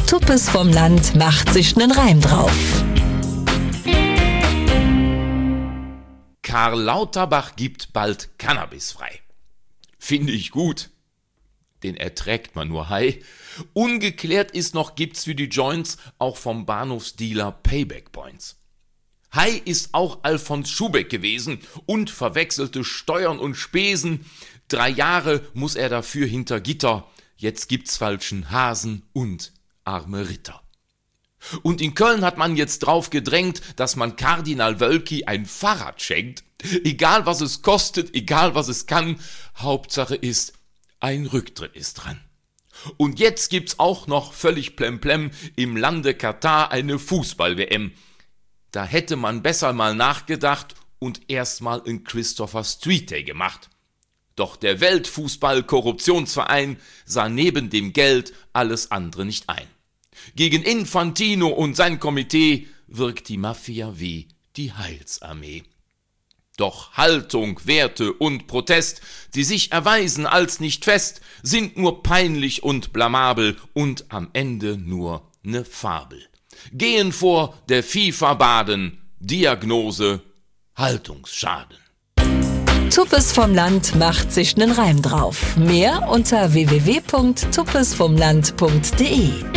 Tuppes vom Land macht sich nen Reim drauf. Karl Lauterbach gibt bald Cannabis frei. Finde ich gut. Den erträgt man nur hei. Ungeklärt ist noch, gibt's für die Joints auch vom Bahnhofsdealer Payback Points. Hei ist auch Alfons Schubeck gewesen und verwechselte Steuern und Spesen. 3 Jahre muss er dafür hinter Gitter. Jetzt gibt's falschen Hasen und arme Ritter. Und in Köln hat man jetzt drauf gedrängt, dass man Kardinal Wölki ein Fahrrad schenkt. Egal was es kostet, egal was es kann, Hauptsache ist, ein Rücktritt ist dran. Und jetzt gibt's auch noch völlig plemplem im Lande Katar eine Fußball-WM. Da hätte man besser mal nachgedacht und erstmal einen Christopher Street Day gemacht. Doch der Weltfußball-Korruptionsverein sah neben dem Geld alles andere nicht ein. Gegen Infantino und sein Komitee wirkt die Mafia wie die Heilsarmee. Doch Haltung, Werte und Protest, die sich erweisen als nicht fest, sind nur peinlich und blamabel und am Ende nur ne Fabel. Gehen vor der FIFA baden, Diagnose, Haltungsschaden. Tuppes vom Land macht sich nen Reim drauf. Mehr unter www.tuppesvomland.de.